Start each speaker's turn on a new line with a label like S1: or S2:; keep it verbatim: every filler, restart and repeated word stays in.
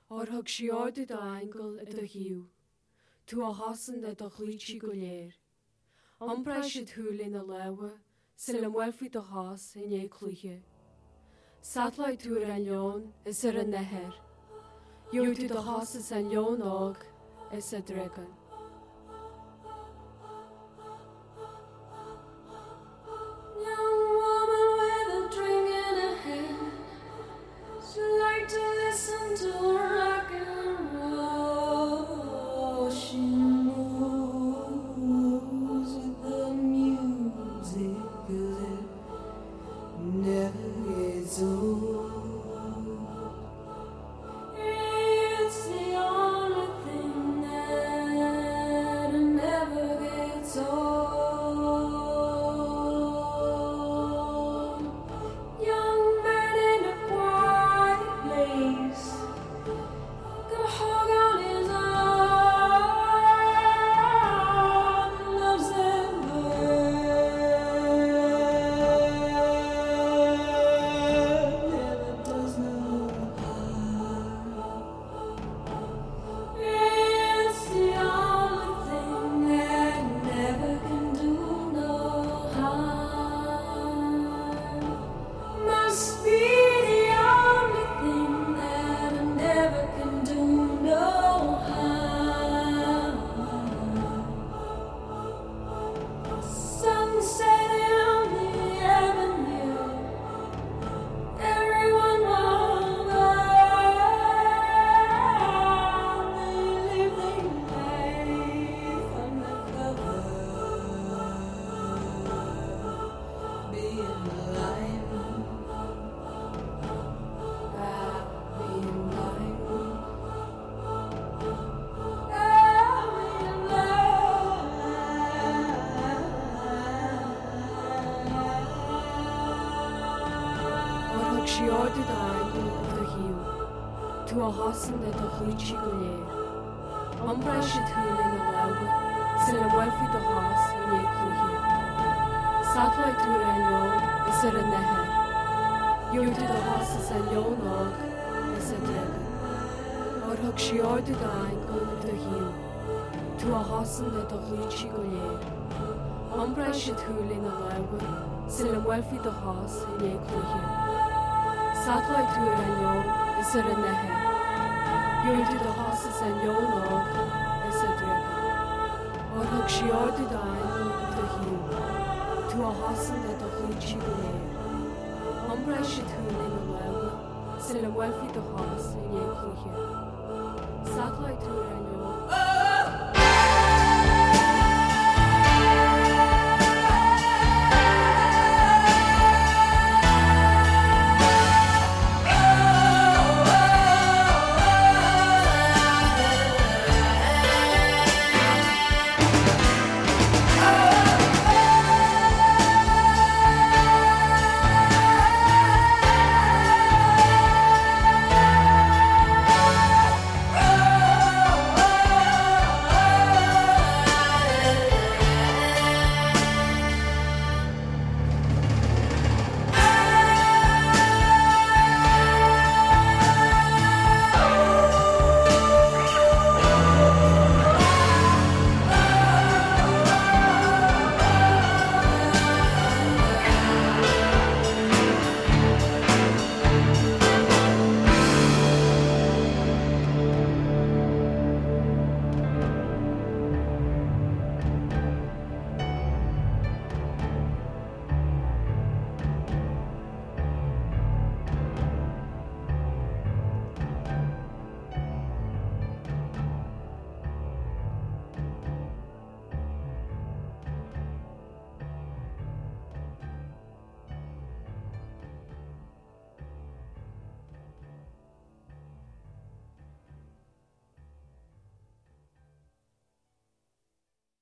S1: Or thug siorda do angel a do hiú, tú a hasan a do chlíti go léir. Ombra si thúlin a lewa, sil am welfi do has in é clúche. Satlaid túr an leon is ar a neher. Júti do has is an leon ág is a dragon. Siorda do angel a do hiú, tú a hasan a do chlíti go léir. Ombra si thúlin a lewa, sil am welfi do has in é clúche. Satlaid túr an leon is ar a neher. Júti do has is an leon ág is a dragon. Or thug siorda do angel a do hiú, tú a hasan a do chlíti go léir. Ombra si thúlin a lewa, sil am welfi do has in é clúche. Satellite túr an leon is ar a neher. Júti do has is an leon ág is a dragon. Or thug siorda do angel a do hiú, tú a hasan a do chlíti go léir. Ombra si thúlin a lewa, sil am welfi do has